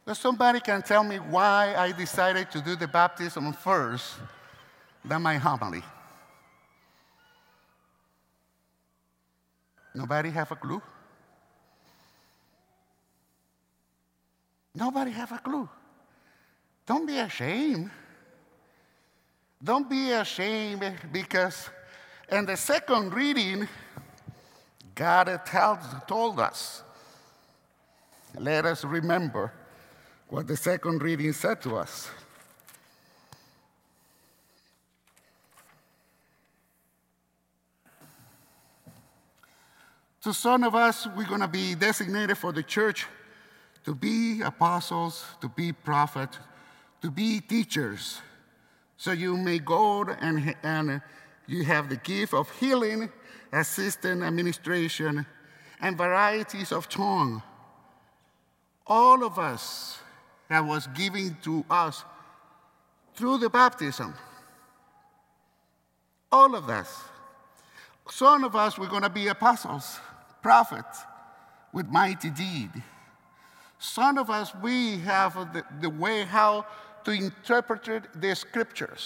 If somebody can tell me why I decided to do the baptism first than my homily? Nobody have a clue? Nobody have a clue. Don't be ashamed. Don't be ashamed because in the second reading, God told us. Let us remember what the second reading said to us. To some of us, we're going to be designated for the church to be apostles, to be prophets, to be teachers. So you may go and you have the gift of healing, assistant, administration, and varieties of tongue. All of us that was given to us through the baptism. All of us. Some of us, we're going to be apostles, prophets, with mighty deed. Some of us, we have the way how to interpret the scriptures.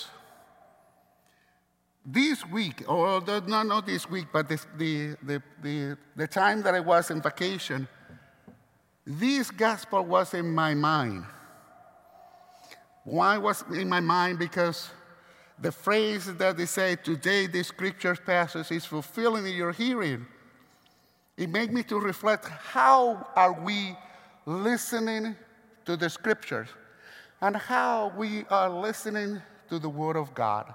This week, or not this week, but the time that I was in vacation, this gospel was in my mind. Why was it in my mind? Because the phrase that they say, today this scripture passage is fulfilling in your hearing. It made me to reflect, how are we listening to the scriptures? And how we are listening to the word of God.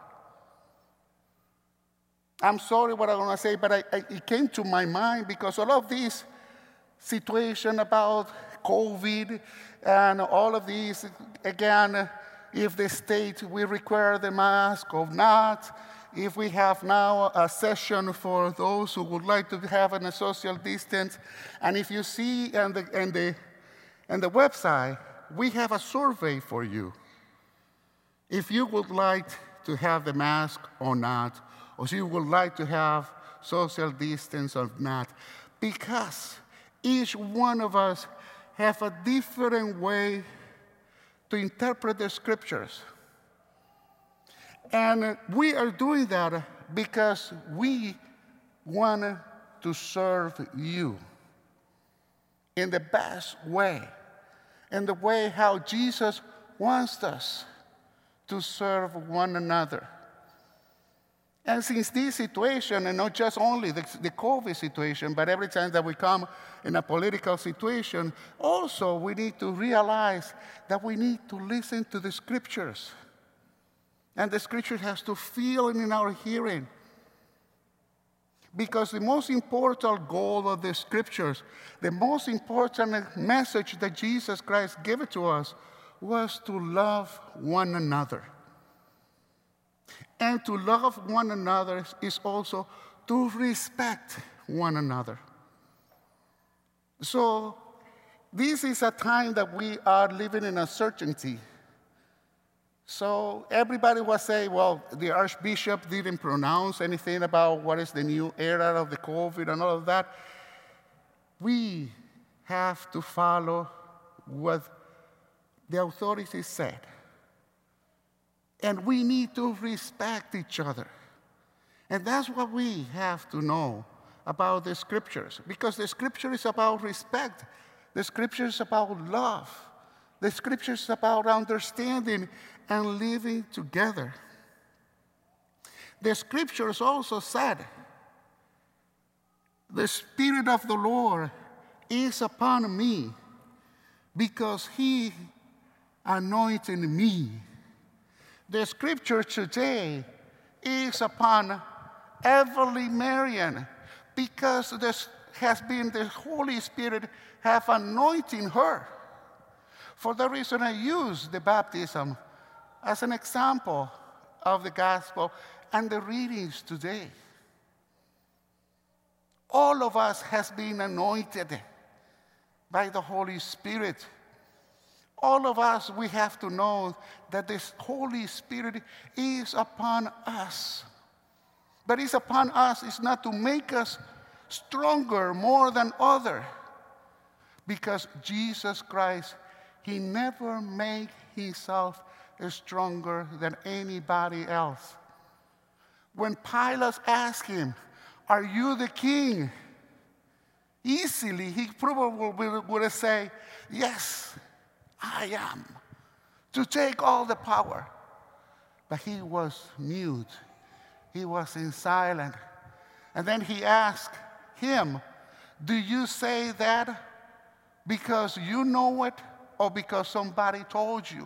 I'm sorry what I'm going to say, but it came to my mind because all of this situation about COVID and all of these, again, if the state will require the mask or not, if we have now a session for those who would like to have a social distance, and if you see on the website, we have a survey for you. If you would like to have the mask or not, or if you would like to have social distance or not, because each one of us have a different way to interpret the scriptures. And we are doing that because we want to serve you in the best way, in the way how Jesus wants us to serve one another. And since this situation, and not just only the COVID situation, but every time that we come in a political situation, also we need to realize that we need to listen to the scriptures. And the scripture has to feel in our hearing. Because the most important goal of the scriptures, the most important message that Jesus Christ gave to us was to love one another. And to love one another is also to respect one another. So this is a time that we are living in uncertainty. So everybody was saying, well, the Archbishop didn't pronounce anything about what is the new era of the COVID and all of that. We have to follow what the authorities said. And we need to respect each other. And that's what we have to know about the scriptures. Because the scripture is about respect. The scripture is about love. The scripture is about understanding and living together. The scriptures also said, the Spirit of the Lord is upon me because he anointed me. The scripture today is upon Evelyn Marion because this has been the Holy Spirit have anointing her. For that reason, I use the baptism as an example of the gospel and the readings today. All of us has been anointed by the Holy Spirit. All of us, we have to know that this Holy Spirit is upon us. But it's upon us, it's not to make us stronger more than others. Because Jesus Christ he never made himself stronger than anybody else. When Pilate asked him, "Are you the king?" Easily, he probably would have said, "Yes, I am," to take all the power. But he was mute. He was in silence. And then he asked him, "Do you say that because you know it or because somebody told you?"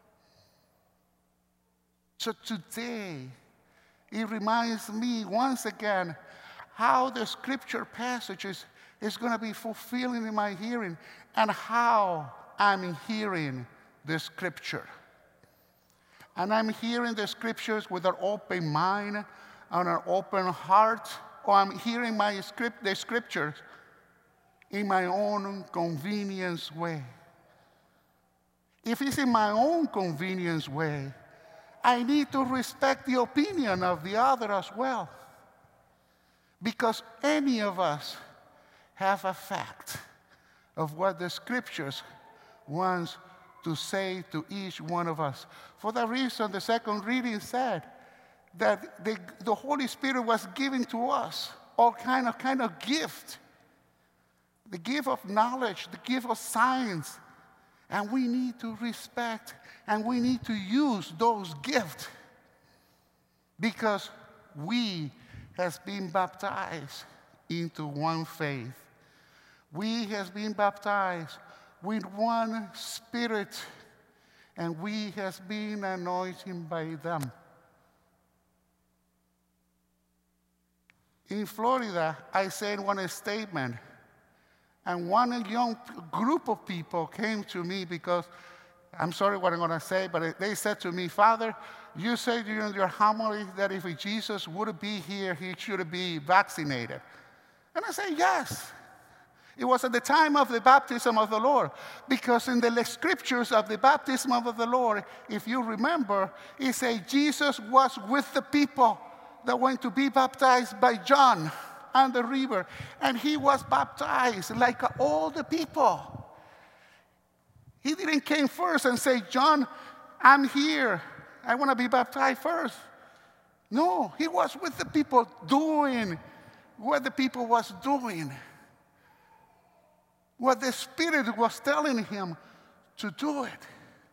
So today, it reminds me once again how the scripture passages is going to be fulfilling in my hearing and how I'm hearing the scripture. And I'm hearing the scriptures with an open mind and an open heart, or I'm hearing the scriptures in my own convenience way. If it's in my own convenience way, I need to respect the opinion of the other as well. Because any of us have a fact of what the scriptures wants to say to each one of us. For that reason, the second reading said that the Holy Spirit was giving to us all kind of gift. The gift of knowledge, the gift of science. And we need to respect and we need to use those gifts because we has been baptized into one faith. We has been baptized with one spirit, and we has been anointed by them. In Florida, I said one statement, and one young group of people came to me because, I'm sorry what I'm going to say, but they said to me, "Father, you said during your homily that if Jesus would be here, he should be vaccinated." And I said, yes. It was at the time of the baptism of the Lord. Because in the scriptures of the baptism of the Lord, if you remember, it says Jesus was with the people that went to be baptized by John on the river. And he was baptized like all the people. He didn't came first and say, "John, I'm here. I want to be baptized first." No, he was with the people doing what the people was doing. What the Spirit was telling him to do it.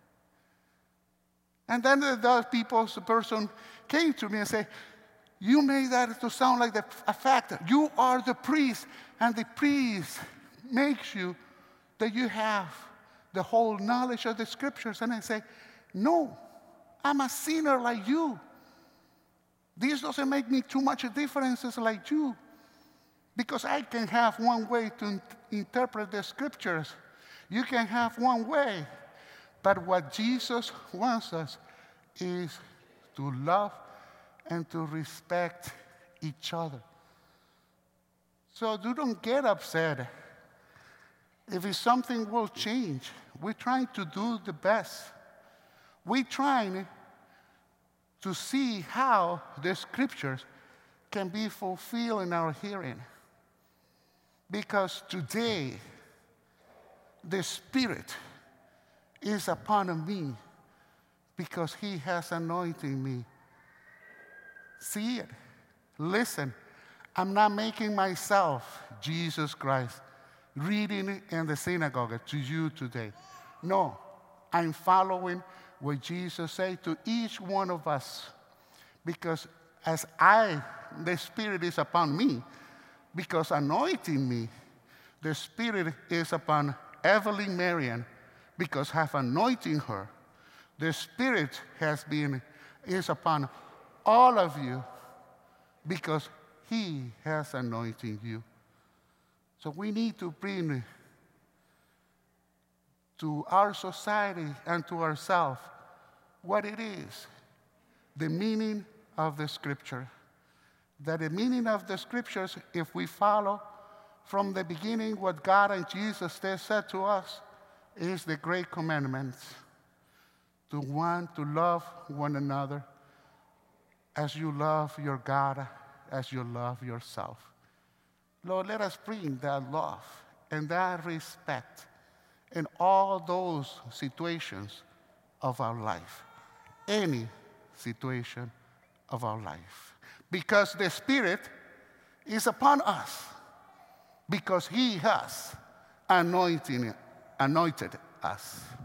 And then the person came to me and said, "You made that to sound like a fact. You are the priest, and the priest makes you that you have the whole knowledge of the scriptures." And I say, "No, I'm a sinner like you. This doesn't make me too much differences like you. Because I can have one way to interpret the scriptures. You can have one way. But what Jesus wants us is to love and to respect each other. So don't get upset if something will change. We're trying to do the best. We're trying to see how the scriptures can be fulfilled in our hearing. Because today, the Spirit is upon me because he has anointed me. See it. Listen. I'm not making myself Jesus Christ reading in the synagogue to you today. No, I'm following what Jesus said to each one of us. Because the Spirit is upon me, because anointing me, the Spirit is upon Evelyn Marion, because have anointing her. The Spirit is upon all of you, because he has anointed you. So we need to bring to our society and to ourselves what it is, the meaning of the Scripture. That the meaning of the Scriptures, if we follow from the beginning what God and Jesus said to us, is the great commandments. To love one another as you love your God, as you love yourself. Lord, let us bring that love and that respect in all those situations of our life. Any situation of our life. Because the Spirit is upon us. Because He has anointed us.